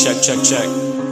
Check.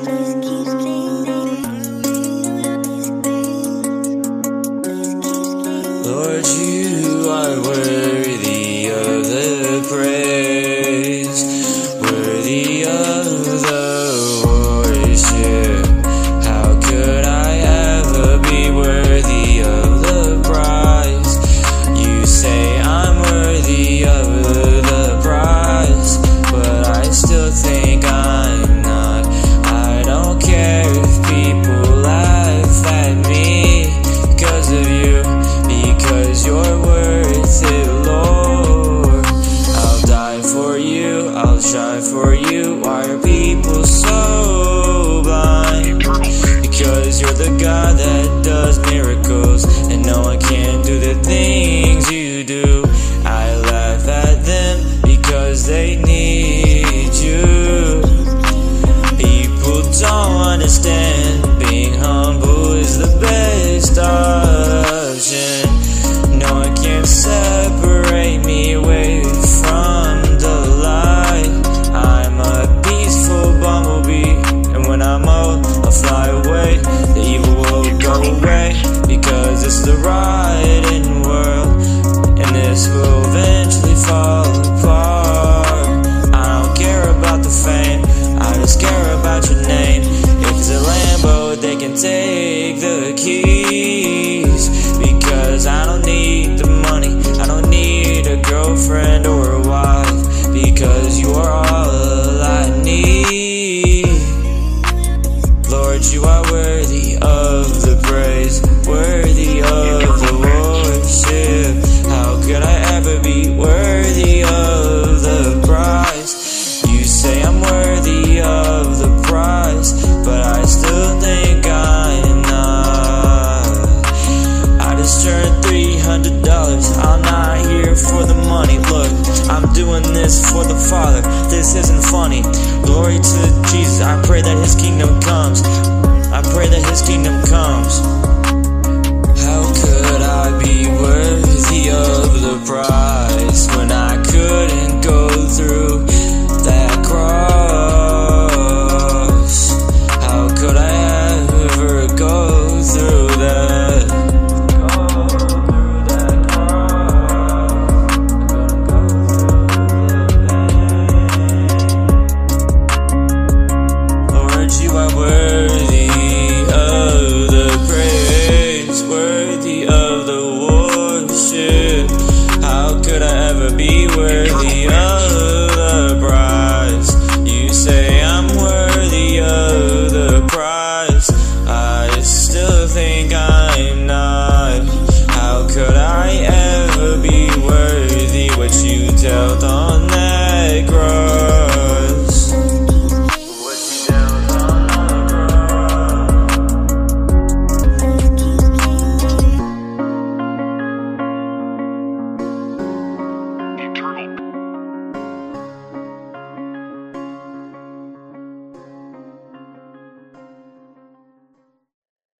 Lord, you are worthy of the praise, worthy of the worship. How could I ever be worthy of the prize? You say I'm worthy of the prize, but I still think I'm not. I don't care if people laugh at me because of you, because you're worth it, Lord. I'll die for you, I'll shine for you. Why are people so blind? Because you're the God that does miracles, and no one can do the things you do. I laugh at them because they need you. People don't understand, being humble is the best option. No one can separate me away from the light. I'm a peaceful bumblebee, and when I'm old, I'll fly away. The evil will go away.